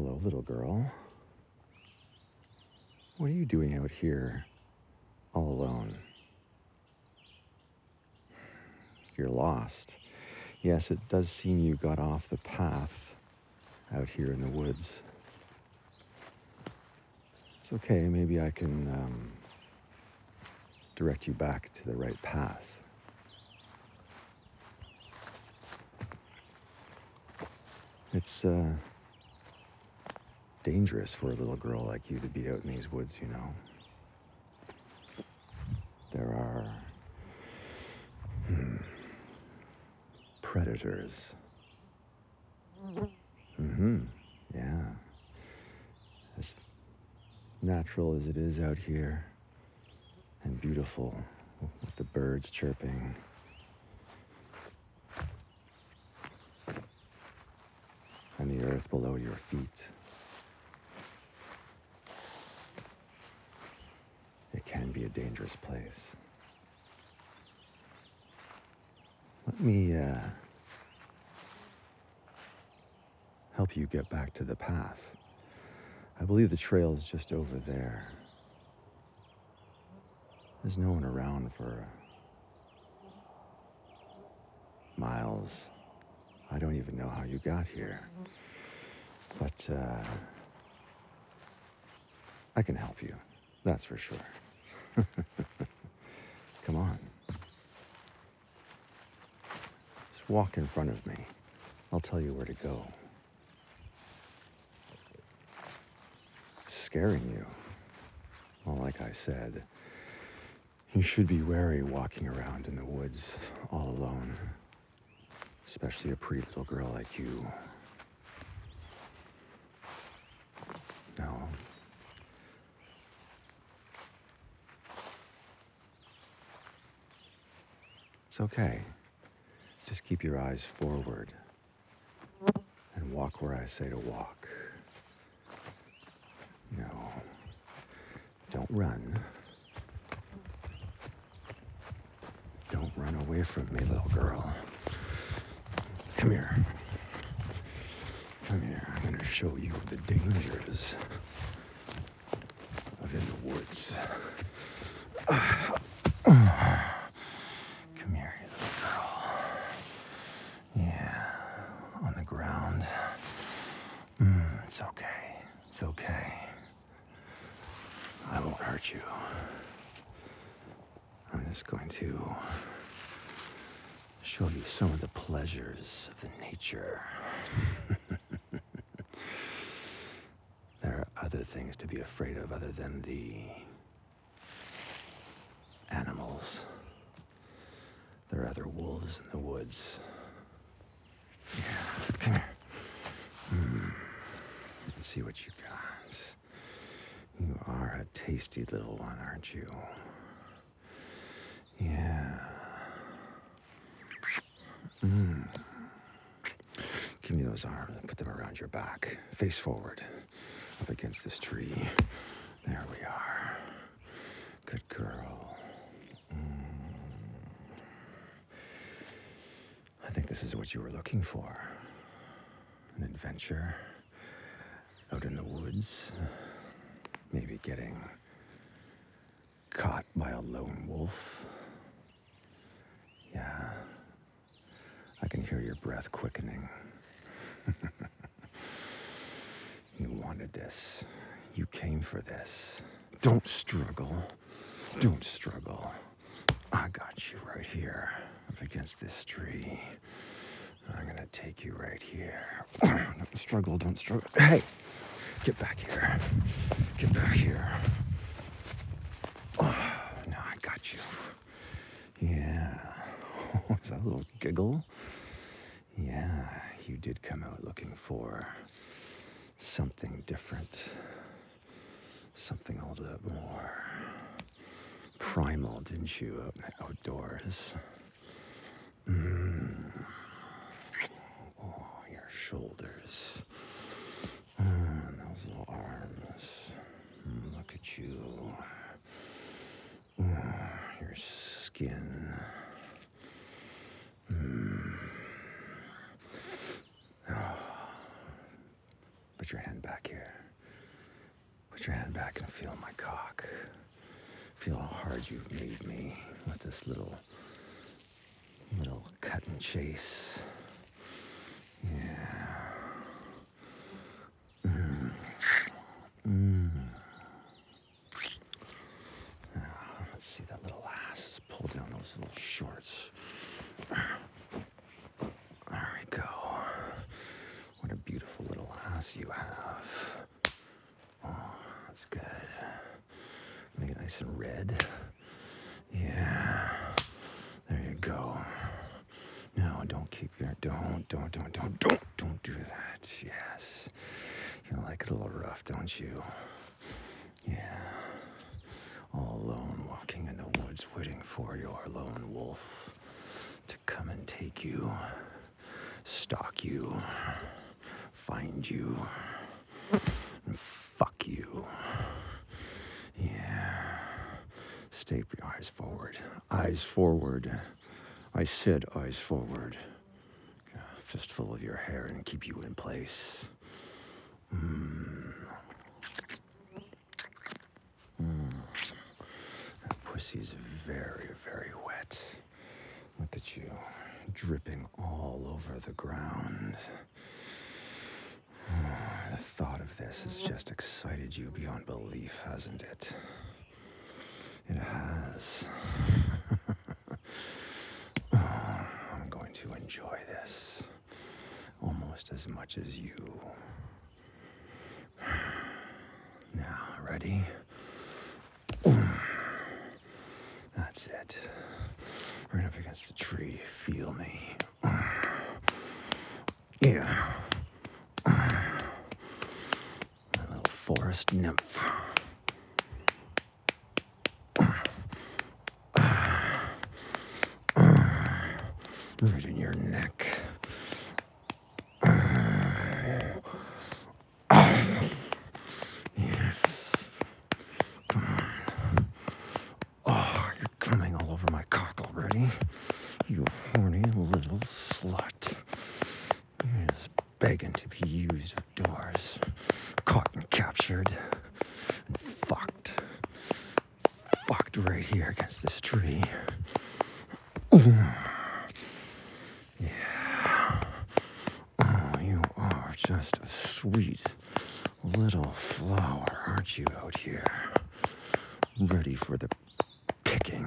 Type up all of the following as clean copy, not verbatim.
Hello, little girl. What are you doing out here all alone? You're lost. Yes, it does seem you got off the path out here in the woods. It's okay, maybe I can direct you back to the right path. It's dangerous for a little girl like you to be out in these woods, you know. There are predators. Yeah. As natural as it is out here, and beautiful with the birds chirping. And the earth below your feet. It can be a dangerous place. Let me help you get back to the path. I believe the trail is just over there. There's no one around for miles. I don't even know how you got here. But I can help you, that's for sure. Come on. Just walk in front of me. I'll tell you where to go. Scaring you. Well, like I said, you should be wary walking around in the woods all alone. Especially a pretty little girl like you. No. It's okay. Just keep your eyes forward and walk where I say to walk. No. Don't run. Don't run away from me, little girl. Come here. Come here. I'm going to show you the dangers of in the woods. Come here, you little girl. Yeah, on the ground. It's okay. It's okay. I won't hurt you. I'm just going to show you some of the pleasures of the nature. There are other things to be afraid of other than the animals. There are other wolves in the woods. Yeah, come here. Let's see what you got. You are a tasty little one, aren't you? Yeah. Give me those arms and put them around your back. Face forward, up against this tree. There we are. Good girl. I think this is what you were looking for. An adventure out in the woods. Maybe getting caught by a lone wolf. Yeah. I can hear your breath quickening. You wanted this. You came for this. Don't struggle. Don't struggle. I got you right here up against this tree. I'm gonna take you right here. Don't struggle, don't struggle. Hey, get back here. Get back here. Oh, no, I got you. Yeah. Was that a little giggle? Yeah, you did come out looking for something different. Something a little bit more primal, didn't you, out in the outdoors? Oh, your shoulders. And those little arms. Look at you. Your skin. Put your hand back here. Put your hand back and feel my cock. Feel how hard you've made me with this little cut and chase. Yeah. Now, let's see that little ass. Let's pull down those little shorts. There we go. What a beautiful little ass you have. Oh, that's good. Make it nice and red. Yeah. There you go. No, don't do that. Yes. You like it a little rough, don't you? Yeah. All alone, walking in the woods, waiting for your lone wolf to come and take you, stalk you, find you, and fuck you. Yeah. Stay your eyes forward. Eyes forward. I said eyes forward. A fistful of your hair and keep you in place. That pussy's very, very wet. Look at you, dripping all over the ground. The thought of this has just excited you beyond belief, hasn't it? It has. I'm going to enjoy this almost as much as you. Now, ready? That's it. Right up against the tree. Feel me. Yeah. My little forest nymph. Right in your neck. Yes. Oh, you're coming all over my cock already. You horny little slut. You're just begging to be used outdoors. Caught and captured. And fucked. Fucked right here against this tree. Yeah. Oh, you are just a sweet little flower, aren't you, out here? Ready for the picking.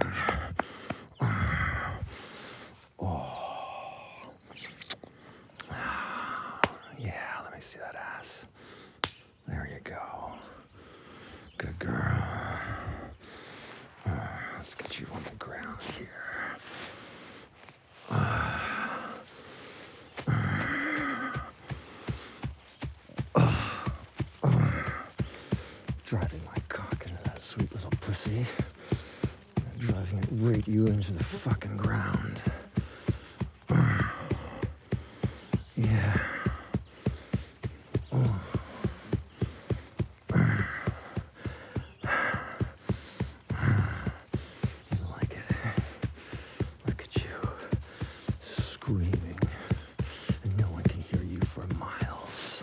Oh. Yeah, let me see that ass. There you go. Good girl. Let's get you on the ground here. Driving my cock into that sweet little pussy. Driving it right you into the fucking ground. Yeah. Oh. You like it? Look at you. Screaming. And no one can hear you for miles.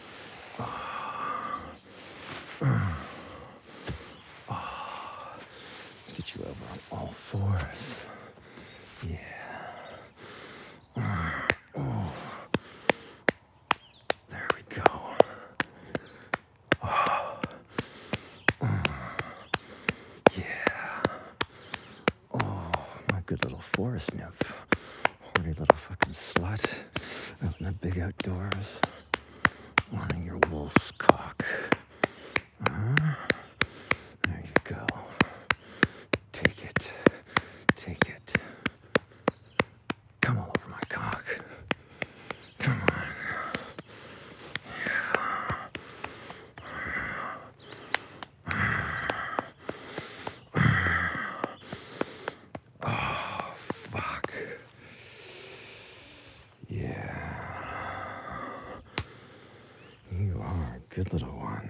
Let's get you over on all fours. Yeah. Oh. There we go. Yeah. Oh, my good little forest nymph. Horny little fucking slut. Out in the big outdoors. Wanting your wolf's cock. There you go. Take it. Take it. Come all over my cock. Come on. Oh, fuck. Yeah. You are a good little one.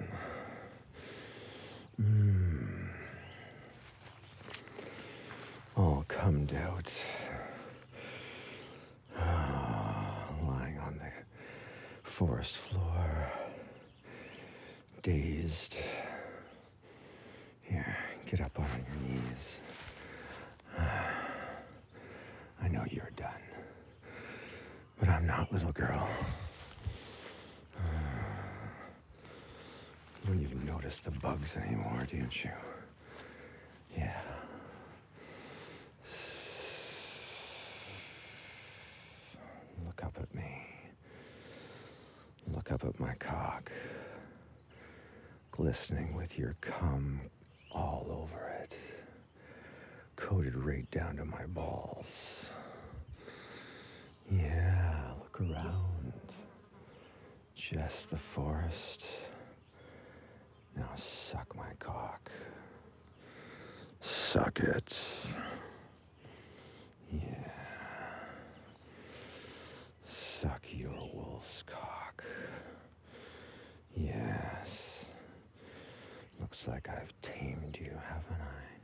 All cummed out. Lying on the forest floor. dazed. Here, get up on your knees. I know you're done. But I'm not, little girl. You don't even notice the bugs anymore, don't you? Yeah. Look up at me. Look up at my cock. Glistening with your cum all over it. Coated right down to my balls. Yeah, look around. Just the forest. Now suck my cock. Suck it. Yeah. Suck your wolf's cock. Yes. Looks like I've tamed you, haven't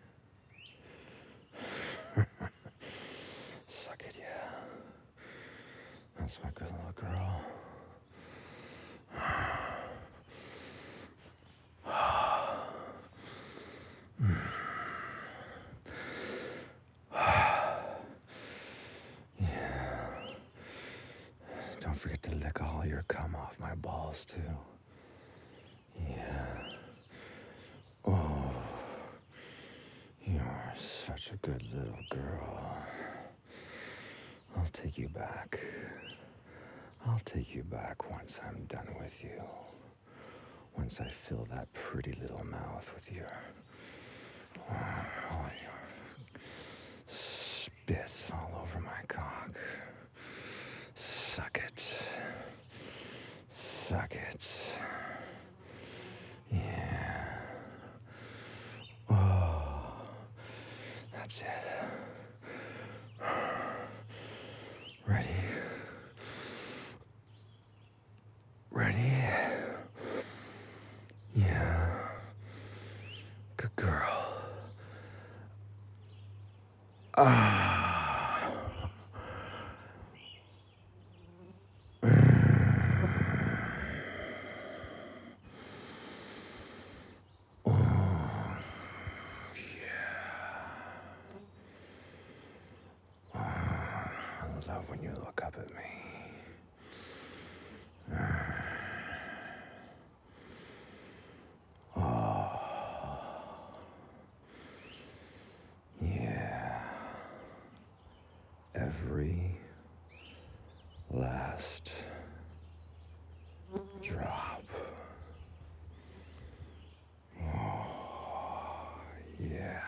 I? Suck it, yeah. That's my good little girl. Don't forget to lick all your cum off my balls, too. Yeah. Oh, you're such a good little girl. I'll take you back. I'll take you back once I'm done with you. Once I fill that pretty little mouth with your spit all over my cock. Suck it. Suck it. Yeah. Oh, that's it. Ready? Ready? Yeah. Good girl. Ah. Oh, yeah. I love when you look up at me. Oh, yeah. Every last drop. Oh, yeah.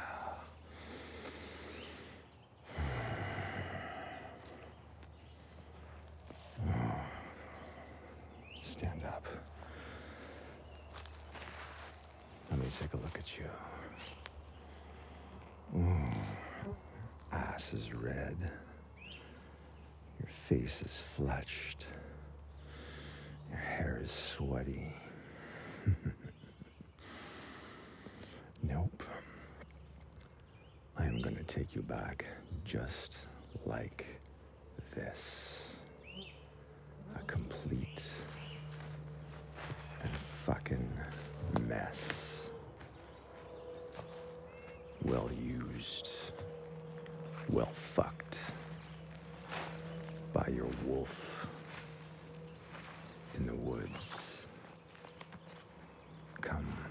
Stand up. Let me take a look at you. Ass is red. Your face is flushed. Your hair is sweaty. Nope. I am going to take you back just like this. A complete and fucking mess. Well used. Well fucked. By your wolf in the woods. Come.